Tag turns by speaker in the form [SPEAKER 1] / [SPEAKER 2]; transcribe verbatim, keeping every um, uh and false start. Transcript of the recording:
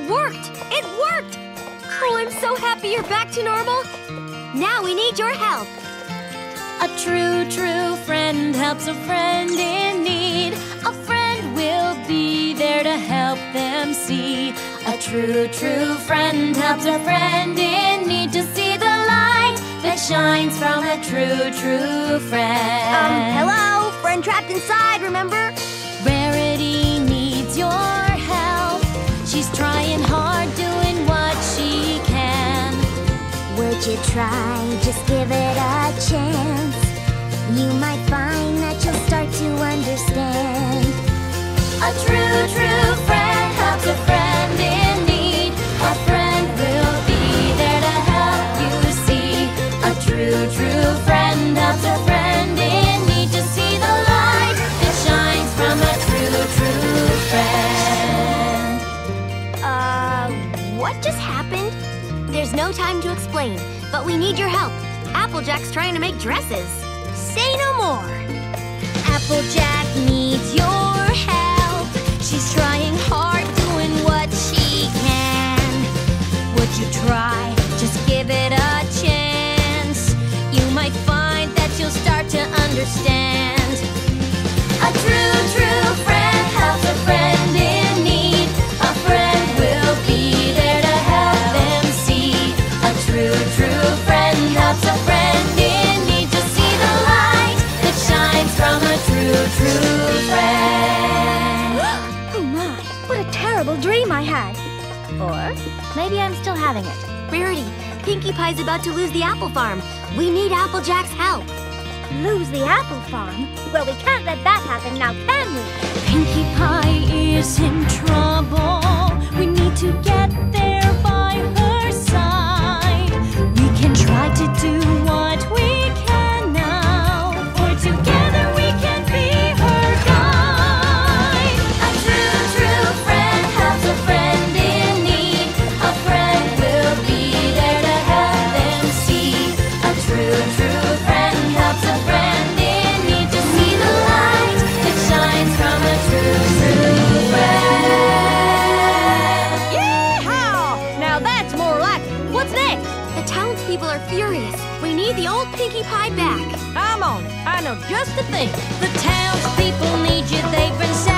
[SPEAKER 1] worked! It worked! Oh, I'm so happy you're back to normal. Now we need your help.
[SPEAKER 2] A true, true friend helps a friend in need. A friend will be there to help them see. A true, true friend helps a friend in need to see the light that shines from a true, true friend.
[SPEAKER 1] Um, hello? Friend trapped inside, remember?
[SPEAKER 2] Rarity needs your help. She's trying hard, doing what she can.
[SPEAKER 3] Would you try? Just give it a chance. You might find that you'll start to understand.
[SPEAKER 2] A true, true friend helps a friend in need. A friend will be there to help you see. A true, true friend helps a friend in need to see the light that shines from a true, true friend.
[SPEAKER 1] Uh, what just happened? There's no time to explain, but we need your help. Applejack's trying to make dresses. Say no more.
[SPEAKER 2] Applejack needs your help. She's trying hard, doing what she can. Would you try? Just give it a chance. You might find that you'll start to understand. A true, true friend helps a friend in need. A friend will be there to help them see. A true, true friend helps a friend in need to see the light that shines from a true, true friend.
[SPEAKER 3] Oh my, what a terrible dream I had. Or maybe I'm still having it.
[SPEAKER 1] Rarity, Pinkie Pie's about to lose the apple farm. We need Applejack's help.
[SPEAKER 3] Lose the apple farm? Well, we can't let that happen now, can we?
[SPEAKER 2] Pinkie Pie is in trouble. We need to get there by her side. We can try to do what we can now, for together we can be her guide. A true, true friend helps a friend in need. A friend will be there to help them see. A true, true friend helps a friend in need to see the light that shines from a true, true friend.
[SPEAKER 1] Yeehaw! Now that's more like it. What's next? The townspeople are furious. We need the old Pinkie Pie back. I'm on it. I know just the thing.
[SPEAKER 2] The townspeople need you, they've been